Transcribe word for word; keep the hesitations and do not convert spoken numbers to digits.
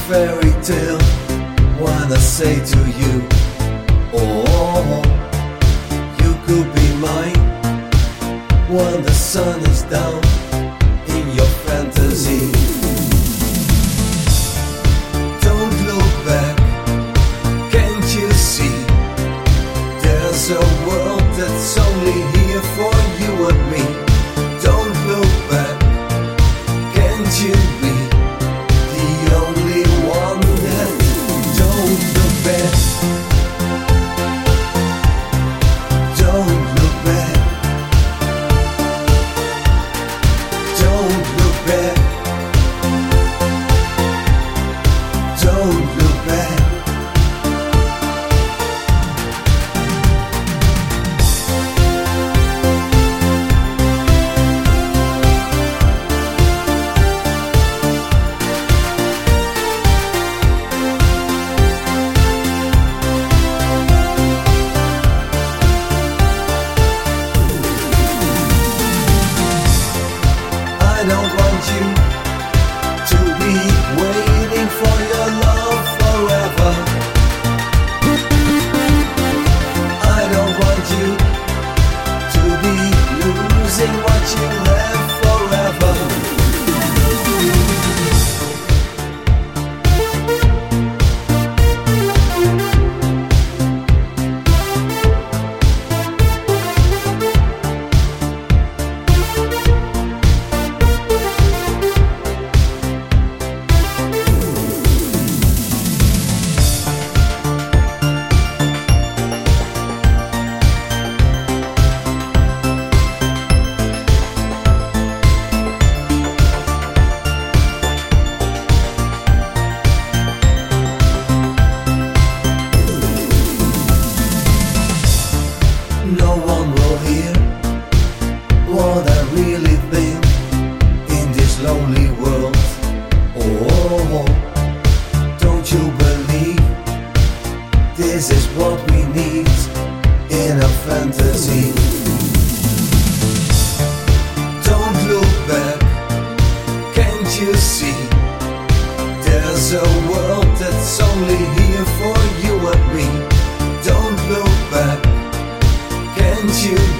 fairy tale when I say to you, oh, you could be mine when the sun is down in your fantasy. Don't look back, can't you see? There's a world that's only here for you and me. Don't look back, can't you be the only one that don't look back? Don't look back. Don't look back. Don't look back. I don't want you to be waiting for your love forever. I don't want you to be losing what you have forever. No one will hear what I really think in this lonely world. Oh, don't you believe this is what we need in a fantasy? Don't look back, can't you see? There's a world that's only here for you and me. Don't look back, can't you